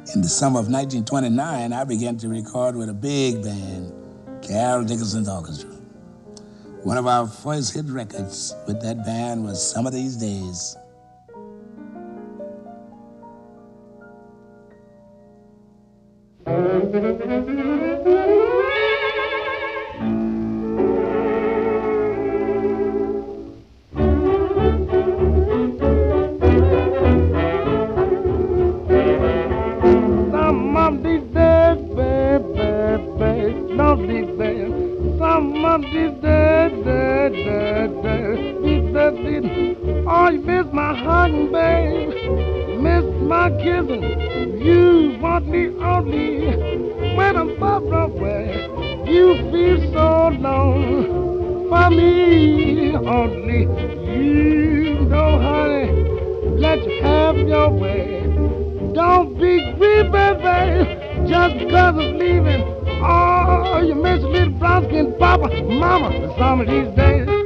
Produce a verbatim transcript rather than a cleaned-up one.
In the summer of nineteen twenty-nine, I began to record with a big band, Carol Dickinson's Orchestra. One of our first hit records with that band was Some of These Days. Some of these days, baby, baby, don't be bad. Some of these days, days, days, days, these days, these- oh, you miss my hugging, babe. You miss my kissing. You want me only when I'm far away. You feel so alone for me only. You know, honey, let you have your way. Don't be grieved, baby, just because of leaving. Oh, you miss your little brown skin papa, mama, some of these days.